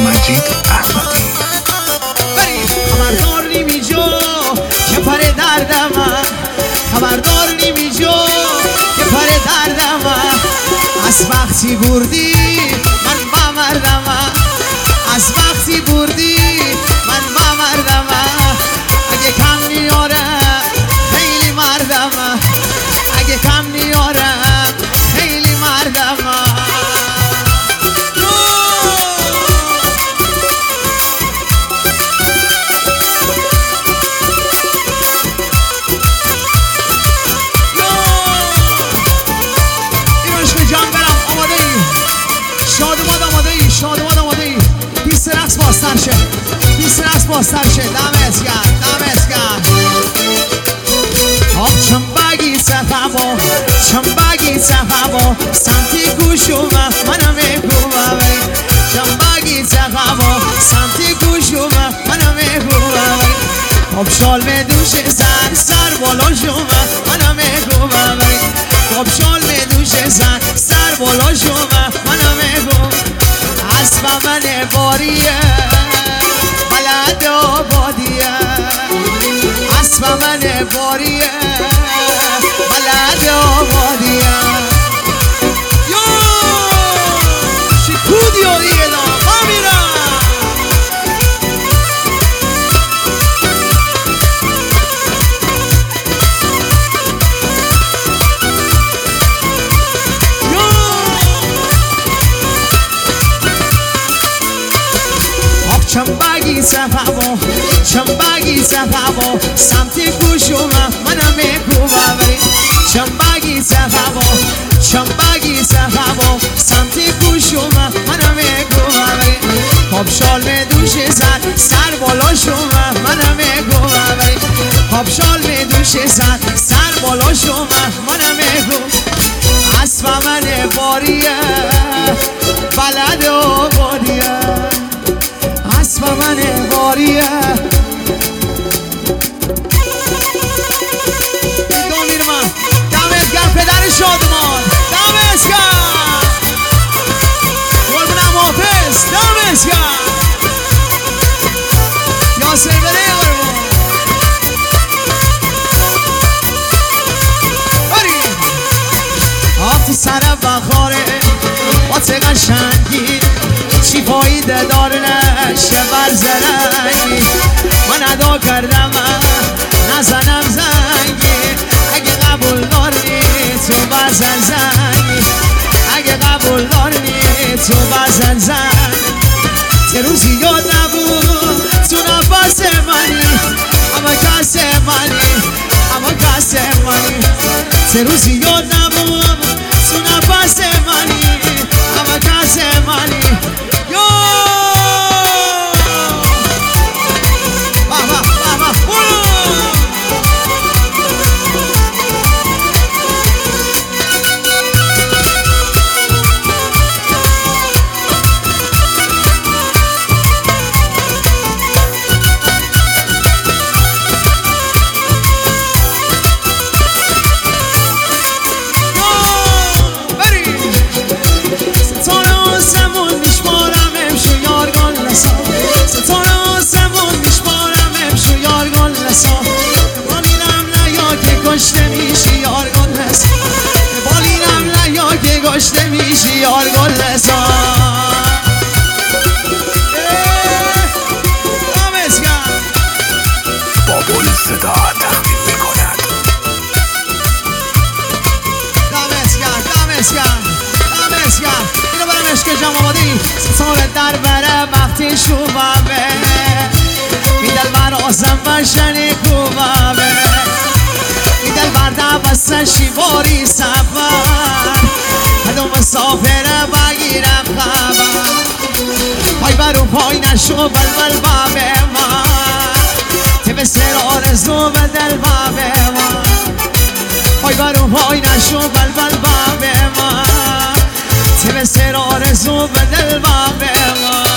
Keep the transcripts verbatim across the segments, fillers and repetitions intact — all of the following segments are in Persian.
مجید احمدی. خبردار نیمی جو که پر دردم، خبردار نیمی جو که پر دردم، از وقتی بردی من بمردم، از وقتی بردی من بمردم. اگه کم نیارم خیلی مردم، اگه کم نیارم خیلی مردم. رقص باستر شه، بیست رقص باستر شه. دمت گرم، دمت گرم. آب چنبگیت هوا، چنبگیت هوا، سمتی گوشومه منم میگومه. چنبگیت هوا، سمتی گوشومه منم میگومه. آب شال میدوش زن، سر بالا شومه منم میگومه. آب شال میدوش زن، سر بالا شومه منم میگومه. اسب من باریه بلد آبادیه، اسب من باریه بلد آبادیه. یا شکودی و دیگه دا بمیرم. چنبگیت هوا، چنبگیت هوا، سمتی گوشومه منم میگومه. چنبگیت هوا، چنبگیت هوا، سمتی گوشومه منم میگومه. پاپ شال میدوش زن، سر بالا شومه منم میگومه. پاپ شال میدوش زن، سر بالا شومه منم میگومه. اسب من باریه بلد آبادیه، اسب من باریه. دیگه میرم من. دمت گرم پدر شادمان، دمت گرم. قربونم حافظ، دمت گرم. یاسر بده قربون. بریم آب تو سر بخاره با چه قشنگی، چی فایده داره نشه برزرنگی. من ادا کردم نزنم زنگی، اگه قبول داری تو بزن زنگی، اگه قبول داری تو بزن زنگ. چه روزی یاد نبود تو نفس منی، اما کس منی، اما کس منی. چه روزی یاد نبود تو نفس منی، اما کس منی. گشته میشی یار گل رسان. دمت گرم. بابل صدا تقدیم میکند. دمت گرم، دمت گرم، دمت گرم. اینو برم عشق جام آبادی ستاره در بره وقتی شومه میدل بر آزم و شنی کومه میدل بر دبستن شیواری سفر هدو مسافره بگیرم خبر پای برو پای نشو بلبل بابه من تب سر آرزو بدل بابه من پای برو پای نشو بلبل بابه من تب سر آرزو بدل بابه من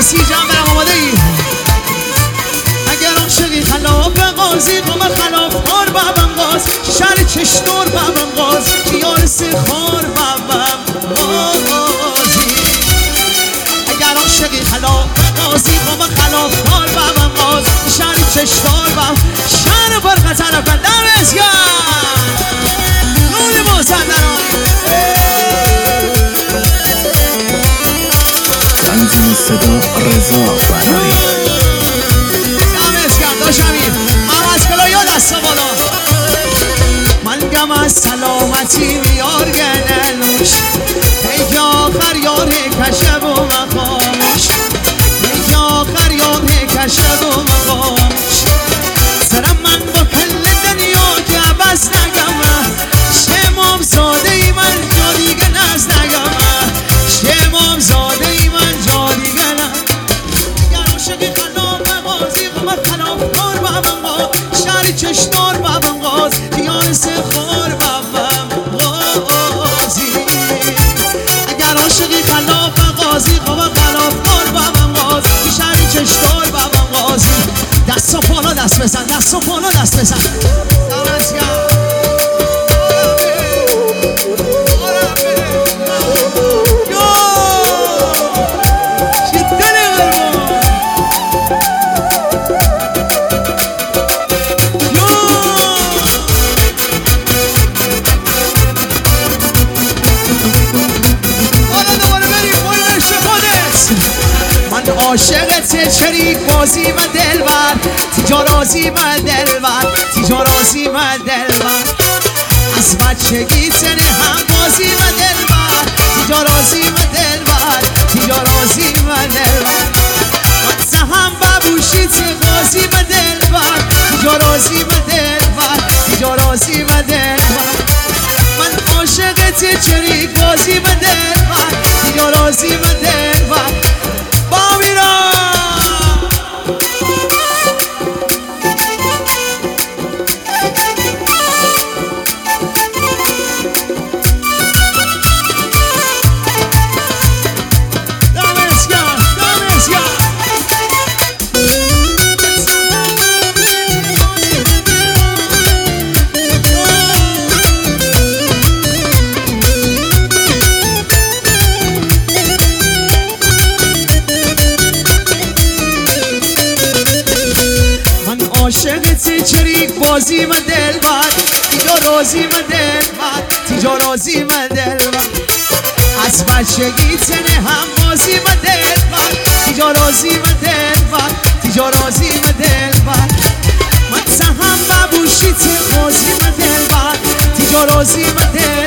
عباسی جان برم آماده ای اگر عاشقی خلاف قاضی قمر خلاف خار بابم قاز شهر چشتور بابم قاز خیال سخار بابم قاضی اگر عاشقی خلاف قاضی قمر خلاف خار بابم قاز شهر چشتور بابم شهر برقه طرف دمشگر نور مصدران تنظیم صدا رضا فراری دمشگر داشمیم عوض کلا یا دست بالا من گم از سلامتی میار گلنوش ای آخر یار کشب و مخاموش ای آخر یار کشب و مخاموش سرم من با کل دنیا که بس نگم شمام زاده ای من جا دیگه نز نگم شمام زاده ای من جا دیگه نز اگر عاشقی خلاف قاضی قمر خلاف خار بابم قاز شهر چشتار بابم قاز خیال سخار بابم قاضی اگر عاشقی خلاف قاضی قمر خلاف خار بابم قاز شهر چشتار بابم قاضی دست و پالا دست بزن دست و پالا دست بزن دمت گرم عاشقت شریک بازی و دلبر تیجارازی و دلبر تیجارازی و دلبر از بچگی تنه هم بازی و دلبر تیجارازی و دلبر تیجارازی و دلبر من سهم ببوشی تقاضی و دلبر تیجارازی و دلبر تیجارازی و دلبر من عاشقت شریک بازی و دلبر تیجارازی و دلبر عاشقت شریک بازی و دلبر تیجارازی و دلبر تیجارازی و دلبر از بچگی تنه هم بازی و دلبر تیجارازی و دلبر تیجارازی و دلبر من سهم ببوشی تقاضی و دلبر تیجارازی و دلبر